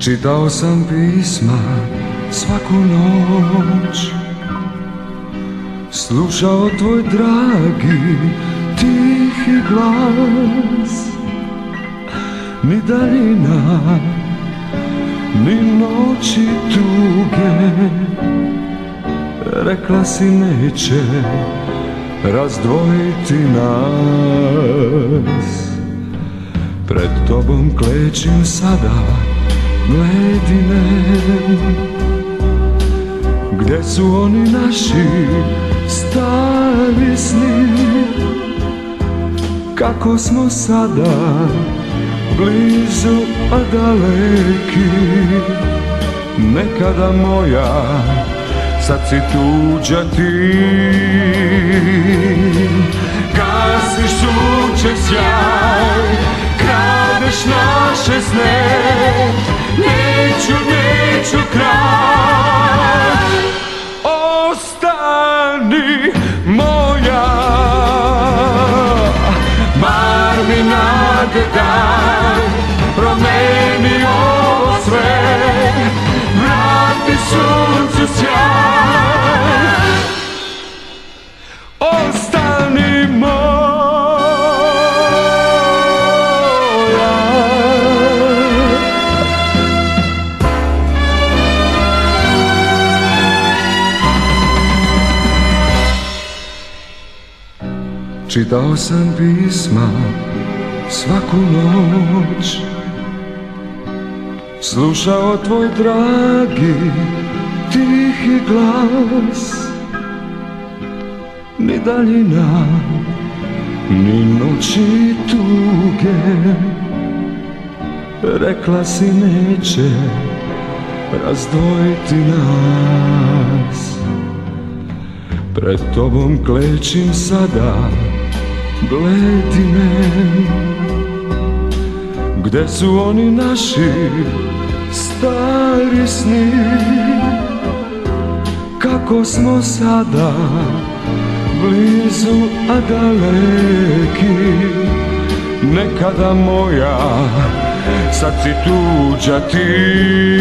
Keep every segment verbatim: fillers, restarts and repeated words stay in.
Čitao sam pisma svaku noć, slušao tvoj dragi tihi glas. Ni daljina, ni noći tuge, rekla si neće razdvojiti nas. Pred tobom klečim sada, Ledine, gdje su oni naši stari sni? Kako smo sada blizu, a daleki. Nekada moja, sad si tuđa ti. Gasiš sunčev sjaj, kradeš naše sne. Neću, neću kraj. Ostani moja, bar mi nade daj. Promeni ovo sve, vrati suncu sjaj. Ostani moja. Čitao sam pisma svaku noć, slušao tvoj dragi tihi glas. Ni daljina, ni noći tuge, rekla si neće razdvojiti nas. Pred tobom klečim sada, Ledine, gdje su oni naši stari sni? Kako smo sada blizu, a daleki. Nekada moja, sad si tuđa ti.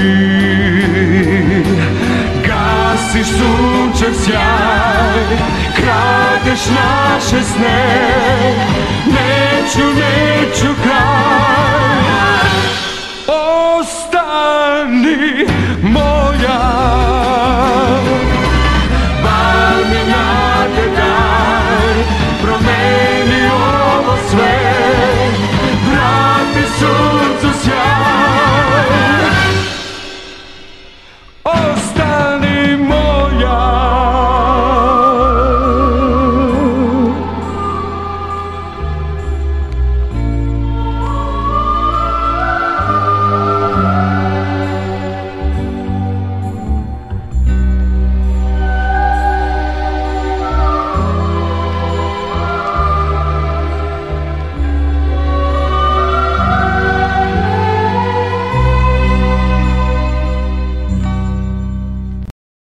Gasiš sunčev sjaj, kradeš naše sne. Neću, neću kraj. Ostani moj.